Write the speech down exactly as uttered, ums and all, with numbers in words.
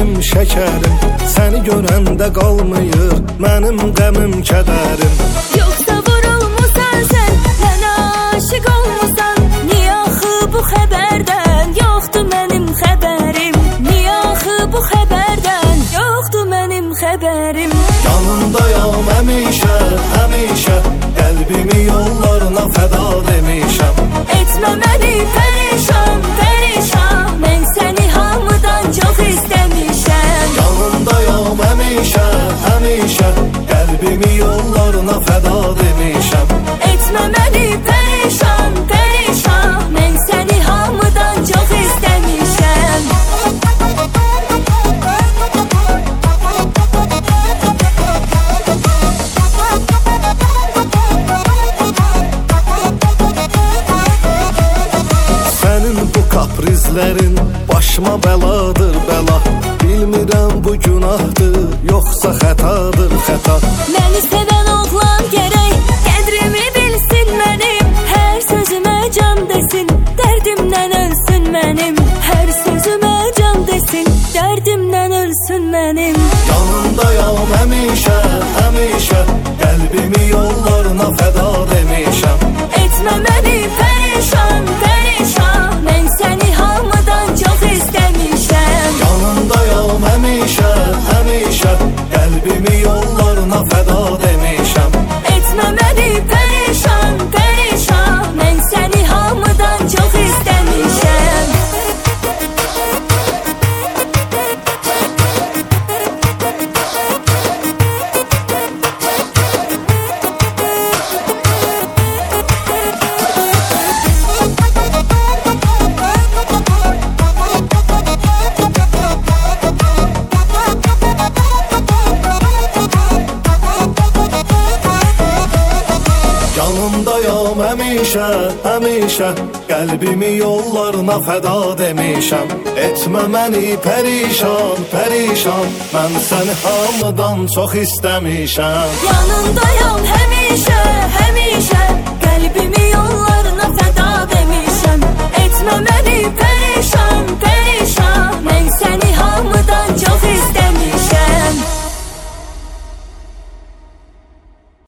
mənim şəkərim. Səni görəndə qalmıyır mənim qəmim, kədərim. Yoxsa vurulmusan sən, mənə aşiq olmusan. Niyə axı bu xəbərdən yoxdur mənim xəbərim? Niyə axı bu xəbərdən yoxdur mənim xəbərim? Yanındayam həmişə, həmişə, qəlbimi yollarına fəda demişəm. Etmə məni pərişan, pərişan, mən səni hamıdan çox istəmişəm. Yanındayam həmişə, həmişə, qəlbimi yollarına fəda demişəm. Etmə məni pərişan, pərişan, mən səni hamıdan çox istəmişəm. Sənin bu kaprizlərin başıma bəladır, bəla. Bilmirəm bu günahdır, yoxsa xətadır, xəta. Məni sevən oğlan gərək qədrimi bilsin mənim. Hər sözümə can desin, dərdimdən ölsün mənim. Hər sözümə can desin, dərdimdən ölsün mənim. Yanındayam həmişə, həmişə, qəlbimi yollarına fəda demişəm. Etmə məni pərişan, pərişan, mən səni hamıdan çox istəmişəm. Yanındayam həmişə, həmişə, qəlbimi yollarına fəda demişəm. Etmə məni pərişan, pərişan, mən səni hamıdan çox istəmişəm. Yanındayam həmişə, həmişə, qəlbimi yollarına fəda demişəm. Etmə məni pərişan, pərişan, mən səni hamıdan çox istəmişəm. Yanındayam həmişə, həmişə, qəlbimi yollarına fəda demişəm. Etmə məni pərişan, pərişan, mən